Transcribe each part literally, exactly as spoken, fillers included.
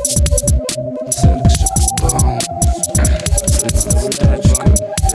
Цирк Шипбаум, предзадачка,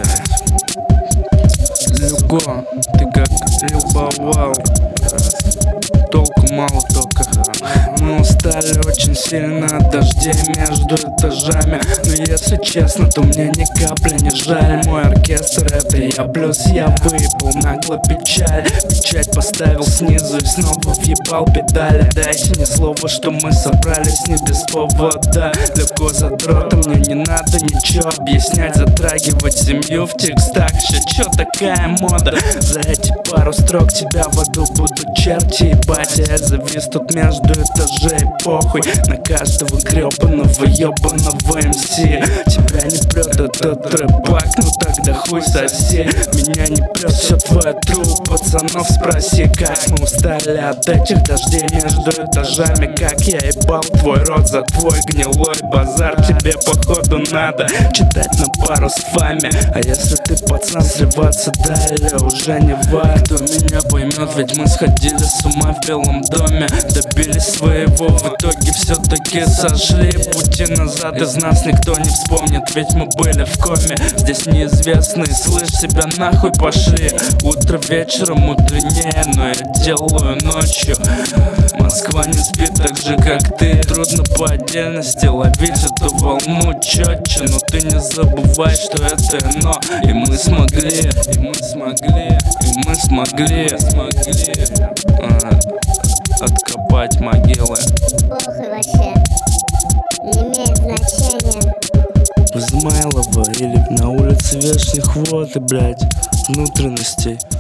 Люго, ты как любовал, толку мало только. Мы устали очень сильно от дождей между этажами. Но если честно, то мне ни капли не жаль. Мой оркестр — это я, плюс я выебал нагло печаль. Печать поставил снизу и снова въебал педали. Дайте мне слово, что мы собрались не без повода. Легко задрота, мне не надо ничего объяснять. Затрагивать семью в текстах, ща чё такая мода? За эти пару строк тебя в аду будут черти ебать. Я завис тут между этажей, похуй на каждого гребаного ебаного эм си. Тебя не прет этот рэпак, ну тогда хуй соси. Меня не прет все твое тру, пацанов спроси. Как мы устали от этих дождей между этажами. Как я ебал твой рот за твой гнилой базар. Тебе походу надо читать на пару с вами. А если ты пацан, сливаться далее уже не важно. Кто меня поймет, ведь мы сходили с ума в Белом доме. Добились своего, в итоге все-таки сошли. Пути назад из нас никто не вспомнит, ведь мы были в коме. Здесь неизвестные, слышь, себя нахуй пошли. Утро вечером мудренее, но я делаю ночью. Москва не спит так же, как ты. Трудно по отдельности ловить эту волну четче. Но ты не забывай, что это но. И мы смогли, и мы смогли, и мы смогли, смогли а, откопать могилы. Похуй вообще, не имеет значения. В Измайлово или на улице Вешних Вод и, блядь, внутренностей.